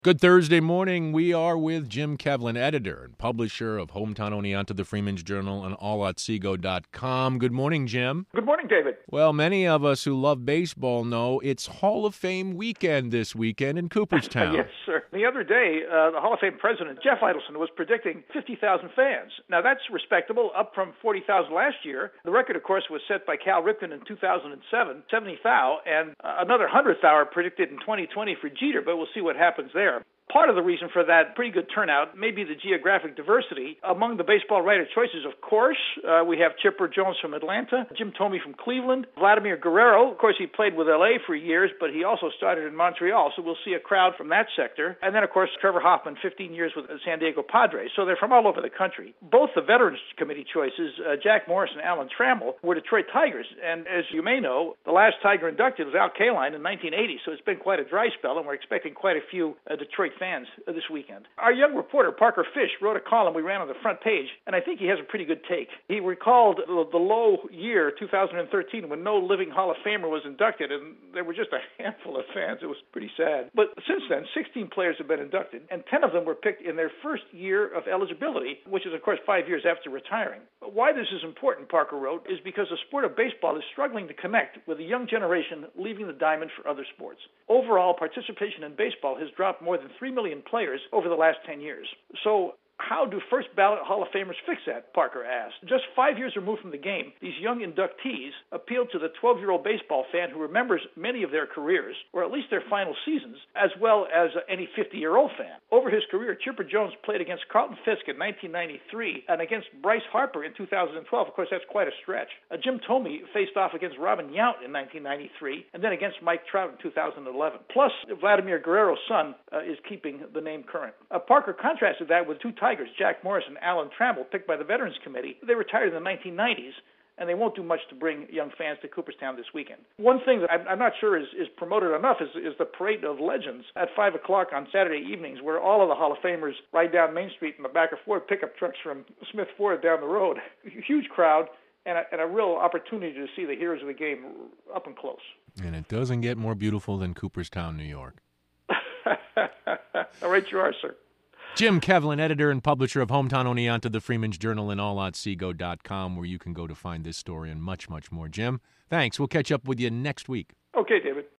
Good Thursday morning. We are with Jim Kevlin, editor and publisher of Hometown Oneonta, the Freeman's Journal, and allatsego.com. Good morning, Jim. Good morning, David. Well, many of us who love baseball know it's Hall of Fame weekend this weekend in Cooperstown. Yes, sir. The other day, the Hall of Fame president, Jeff Idelson, was predicting 50,000 fans. Now, that's respectable, up from 40,000 last year. The record, of course, was set by Cal Ripken in 2007, 70,000, and another 100,000 predicted in 2020 for Jeter, but we'll see what happens there. Part of the reason for that pretty good turnout may be the geographic diversity. Among the baseball writer choices, of course, we have Chipper Jones from Atlanta, Jim Thome from Cleveland, Vladimir Guerrero. Of course, he played with L.A. for years, but he also started in Montreal, so we'll see a crowd from that sector. And then, of course, Trevor Hoffman, 15 years with the San Diego Padres. So they're from all over the country. Both the Veterans Committee choices, Jack Morris and Alan Trammell, were Detroit Tigers. And as you may know, the last Tiger inducted was Al Kaline in 1980, so it's been quite a dry spell, and we're expecting quite a few Detroit fans this weekend. Our young reporter, Parker Fish, wrote a column we ran on the front page, and I think he has a pretty good take. He recalled the low year, 2013, when no living Hall of Famer was inducted, and there were just a handful of fans. It was pretty sad. But since then, 16 players have been inducted, and 10 of them were picked in their first year of eligibility, which is, of course, 5 years after retiring. But why this is important, Parker wrote, is because the sport of baseball is struggling to connect with a young generation leaving the diamond for other sports. Overall, participation in baseball has dropped more than 3 million players over the last 10 years. So how do first-ballot Hall of Famers fix that, Parker asked. Just 5 years removed from the game, these young inductees appeal to the 12-year-old baseball fan who remembers many of their careers, or at least their final seasons, as well as any 50-year-old fan. Over his career, Chipper Jones played against Carlton Fisk in 1993 and against Bryce Harper in 2012. Of course, that's quite a stretch. Jim Thome faced off against Robin Yount in 1993 and then against Mike Trout in 2011. Plus, Vladimir Guerrero's son is keeping the name current. Parker contrasted that with two Tigers, Jack Morris and Alan Trammell, picked by the Veterans Committee. They retired in the 1990s, and they won't do much to bring young fans to Cooperstown this weekend. One thing that I'm not sure is promoted enough is the Parade of Legends at 5 o'clock on Saturday evenings, where all of the Hall of Famers ride down Main Street in the back of Ford pickup trucks from Smith Ford down the road. Huge crowd and a real opportunity to see the heroes of the game up and close. And it doesn't get more beautiful than Cooperstown, New York. All right, you are, sir. Jim Kevlin, editor and publisher of Hometown Oneonta, the Freeman's Journal, and allatsego.com, where you can go to find this story and much, much more. Jim, thanks. We'll catch up with you next week. Okay, David.